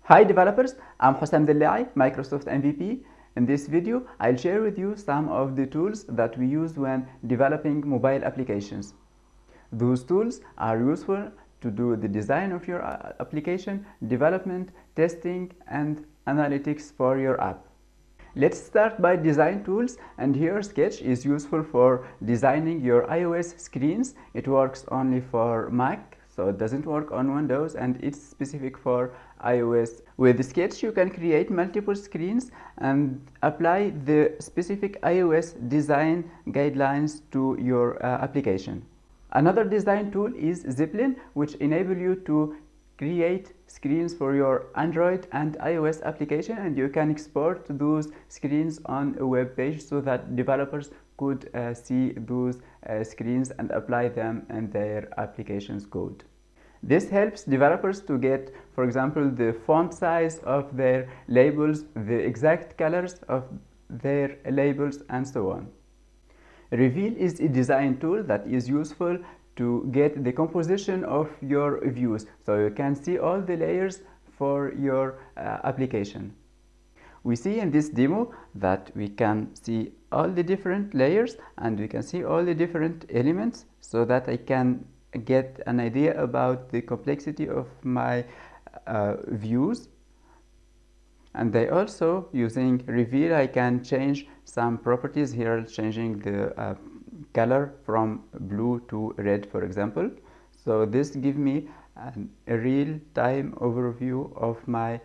Hi developers, I'm Hussam Dellai, Microsoft MVP. In this video, I'll share with you some of the tools that we use when developing mobile applications. Those tools are useful to do the design of your application, development, testing, and analytics for your app. Let's start by design tools, and here Sketch is useful for designing your iOS screens. It works only for Mac, so it doesn't work on Windows, and it's specific for iOS. With Sketch you can create multiple screens and apply the specific iOS design guidelines to your application. Another design tool is Zeppelin, which enable you to create screens for your Android and iOS application, and you can export those screens on a web page so that developers could see those screens and apply them in their application's code. This helps developers to get, for example, the font size of their labels, the exact colors of their labels, and so on. Reveal is a design tool that is useful to get the composition of your views, so you can see all the layers for your application. We see in this demo that we can see all the different layers and we can see all the different elements, so that I can get an idea about the complexity of my views. And I also, using Reveal, I can change some properties here, changing the color from blue to red, for example. So this gives me a real-time overview of my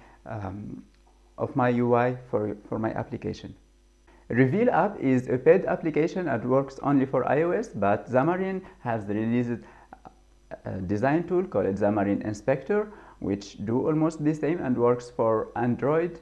UI for my application. Reveal app is a paid application and works only for iOS, but Xamarin has released a design tool called Xamarin Inspector, which do almost the same and works for Android,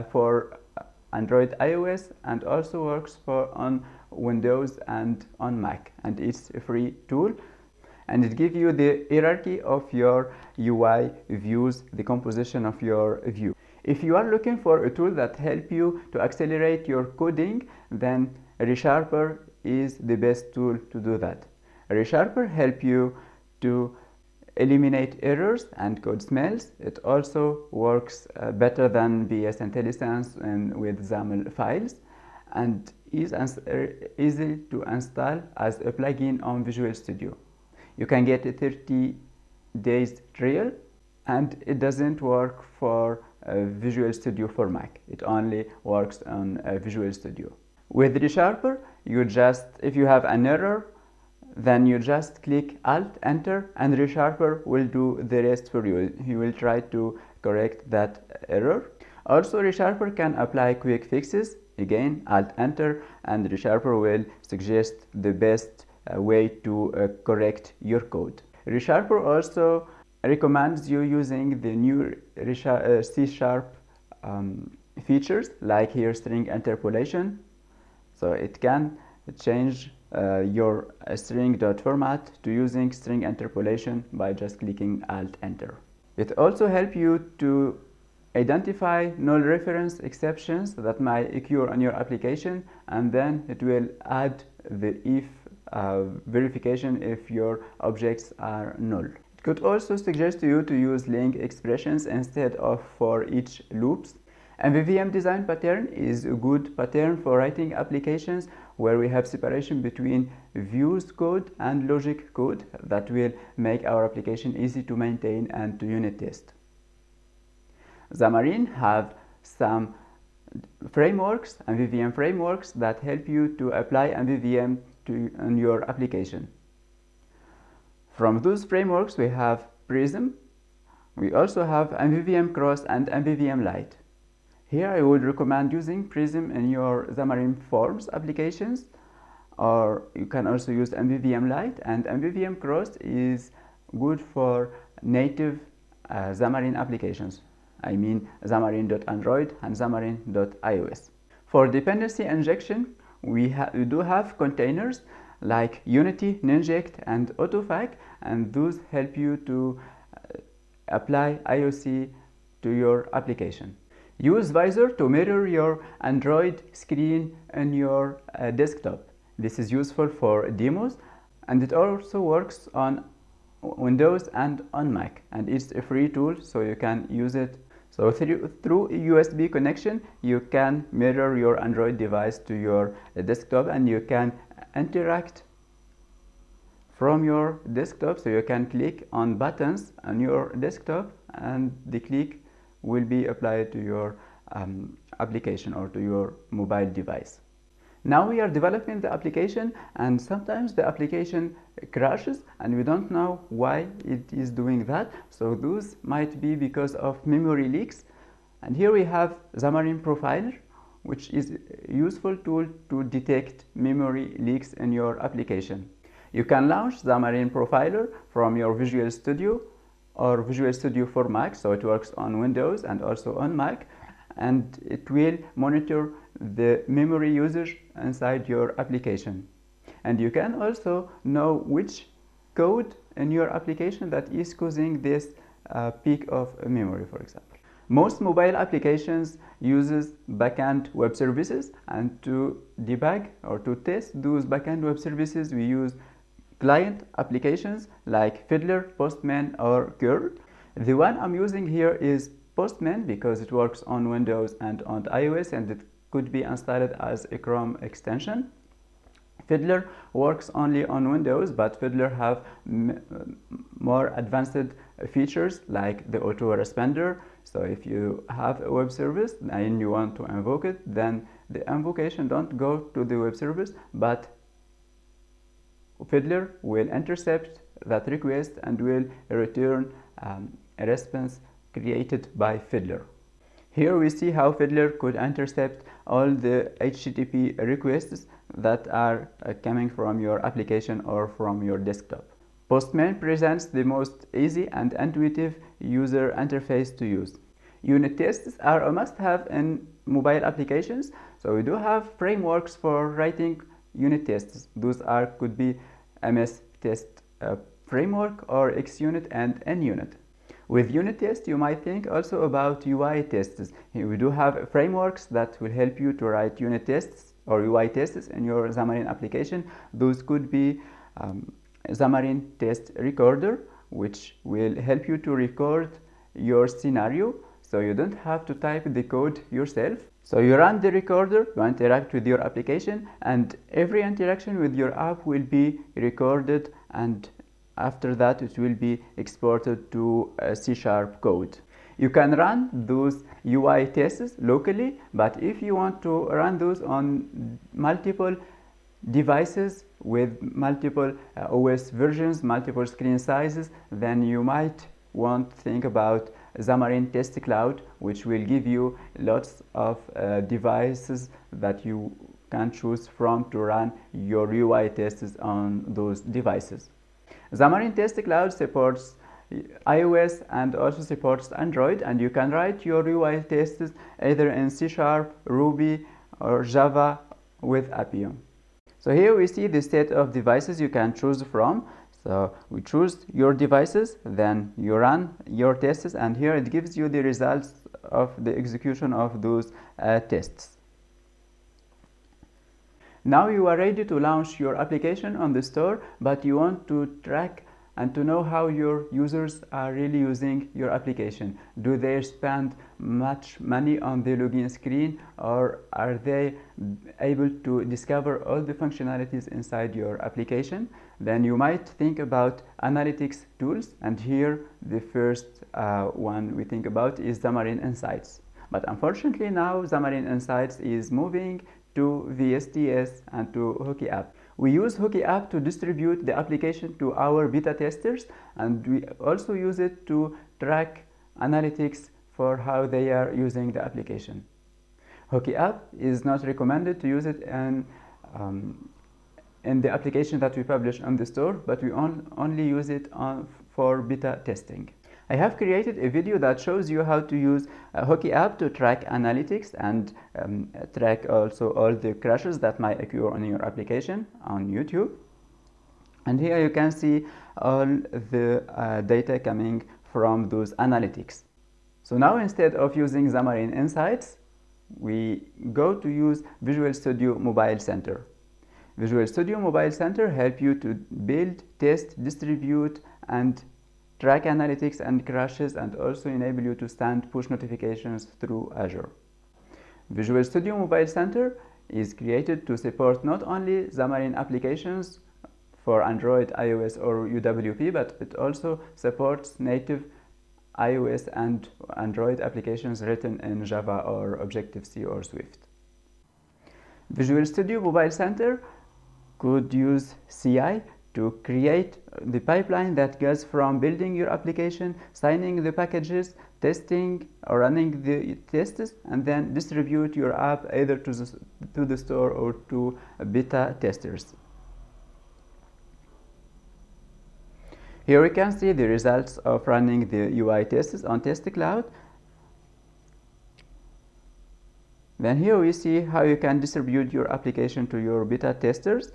iOS, and also works on Windows and on Mac, and it's a free tool, and it gives you the hierarchy of your UI views, the composition of your view. If you are looking for a tool that helps you to accelerate your coding, then ReSharper is the best tool to do that. ReSharper helps you to eliminate errors and code smells. It also works better than VS IntelliSense and with XAML files, and is easy to install as a plugin on Visual Studio. You can get a 30 days trial, and it doesn't work for Visual Studio for Mac. It only works on Visual Studio. With ReSharper, if you have an error, then you just click Alt Enter and ReSharper will do the rest for you. He will try to correct that error. Also, ReSharper can apply quick fixes. Again, Alt Enter and ReSharper will suggest the best way to correct your code. ReSharper also recommends you using the new C# features, like here string interpolation. So it can change your string.format to using string interpolation by just clicking Alt Enter. It also helps you to identify null reference exceptions that might occur on your application, and then it will add the if verification if your objects are null. It could also suggest to you to use LINQ expressions instead of for each loops. MVVM design pattern is a good pattern for writing applications where we have separation between views code and logic code that will make our application easy to maintain and to unit test. Xamarin have some frameworks, MVVM frameworks, that help you to apply MVVM on your application. From those frameworks we have Prism. We also have MVVM Cross and MVVM Lite. Here I would recommend using Prism in your Xamarin Forms applications, or you can also use MVVM Lite, and MVVM Cross is good for native Xamarin applications. I mean Xamarin.Android and Xamarin.iOS. For dependency injection, we do have containers like Unity, Ninject, and AutoFac, and those help you to apply IOC to your application. Use Visor to mirror your Android screen on your desktop. This is useful for demos, and it also works on Windows and on Mac, and it's a free tool, so you can use it. So through USB connection, you can mirror your Android device to your desktop, and you can interact from your desktop. So you can click on buttons on your desktop, and the click will be applied to your application or to your mobile device. Now we are developing the application, and sometimes the application crashes and we don't know why it is doing that. So those might be because of memory leaks. And here we have Xamarin Profiler, which is a useful tool to detect memory leaks in your application. You can launch Xamarin Profiler from your Visual Studio or Visual Studio for Mac, so it works on Windows and also on Mac, and it will monitor the memory usage inside your application. And you can also know which code in your application that is causing this peak of memory, for example. Most mobile applications uses backend web services, and to debug or to test those backend web services, we use client applications like Fiddler, Postman, or Curl. The one I'm using here is Postman because it works on Windows and on iOS, and it could be installed as a Chrome extension. Fiddler works only on Windows, but Fiddler have more advanced features like the auto responder. So if you have a web service and you want to invoke it, then the invocation don't go to the web service, but Fiddler will intercept that request and will return a response created by Fiddler. Here we see how Fiddler could intercept all the HTTP requests that are coming from your application or from your desktop. Postman presents the most easy and intuitive user interface to use. Unit tests are a must-have in mobile applications. So we do have frameworks for writing unit tests. Those could be MS Test framework or XUnit and NUnit. With unit tests, you might think also about UI tests. Here we do have frameworks that will help you to write unit tests or UI tests in your Xamarin application. Those could be Xamarin Test Recorder, which will help you to record your scenario, so you don't have to type the code yourself. So you run the recorder, you interact with your application, and every interaction with your app will be recorded, and after that it will be exported to C# code. You can run those UI tests locally, but if you want to run those on multiple devices with multiple OS versions, multiple screen sizes, then you might want to think about Xamarin Test Cloud, which will give you lots of devices that you can choose from to run your UI tests on those devices. Xamarin Test Cloud supports iOS and also supports Android, and you can write your UI tests either in C#, Ruby, or Java with Appium. So here we see the set of devices you can choose from. So we choose your devices, then you run your tests, and here it gives you the results of the execution of those tests. Now you are ready to launch your application on the store, but you want to track and to know how your users are really using your application. Do they spend much money on the login screen, or are they able to discover all the functionalities inside your application? Then you might think about analytics tools, and here the first one we think about is Xamarin Insights. But unfortunately now Xamarin Insights is moving to VSTS and to HookieApp. We use HookieApp to distribute the application to our beta testers, and we also use it to track analytics for how they are using the application. HookieApp is not recommended to use it in the application that we publish on the store, but we only use it for beta testing. I have created a video that shows you how to use HookieApp to track analytics and track also all the crashes that might occur on your application on YouTube. And here you can see all the data coming from those analytics. So now instead of using Xamarin Insights, we go to use Visual Studio Mobile Center. Visual Studio Mobile Center help you to build, test, distribute, and track analytics and crashes, and also enable you to send push notifications through Azure. Visual Studio Mobile Center is created to support not only Xamarin applications for Android, iOS, or UWP, but it also supports native iOS and Android applications written in Java or Objective-C or Swift. Visual Studio Mobile Center could use CI to create the pipeline that goes from building your application, signing the packages, testing or running the tests, and then distribute your app either to the store or to beta testers. Here we can see the results of running the UI tests on Test Cloud. Then here we see how you can distribute your application to your beta testers,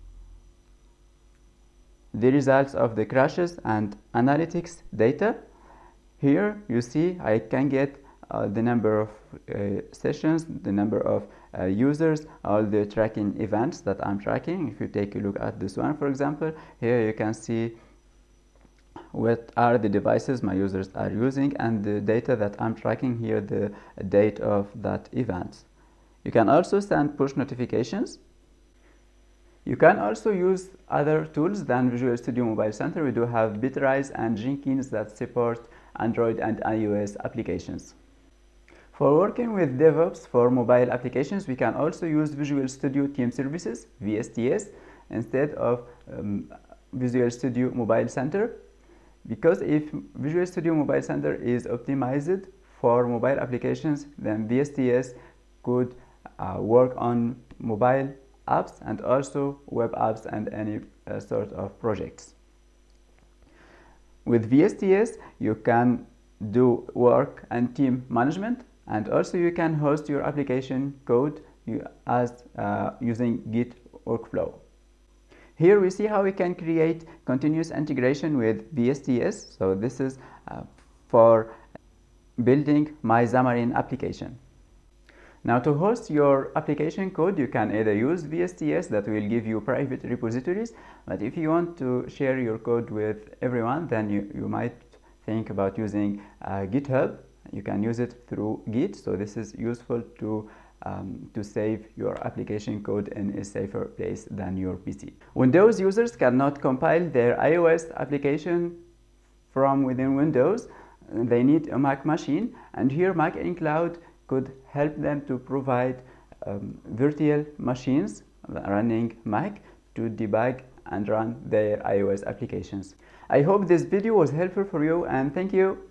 the results of the crashes and analytics data. Here you see I can get the number of sessions, the number of users, all the tracking events that I'm tracking. If you take a look at this one, for example, here you can see what are the devices my users are using and the data that I'm tracking here, the date of that event. You can also send push notifications. You can also use other tools than Visual Studio Mobile Center. We do have Bitrise and Jenkins that support Android and iOS applications. For working with DevOps for mobile applications, we can also use Visual Studio Team Services, VSTS, instead of Visual Studio Mobile Center. Because if Visual Studio Mobile Center is optimized for mobile applications, then VSTS could work on mobile apps and also web apps and any sort of projects. With VSTS, you can do work and team management, and also you can host your application code as using Git workflow. Here we see how we can create continuous integration with VSTS. So this is for building my Xamarin application. Now to host your application code, you can either use VSTS that will give you private repositories, but if you want to share your code with everyone, then you might think about using GitHub. You can use it through Git, so this is useful to save your application code in a safer place than your PC. Windows users cannot compile their iOS application from within Windows. They need a Mac machine, and here Mac in Cloud could help them to provide virtual machines running Mac to debug and run their iOS applications. I hope this video was helpful for you, and thank you.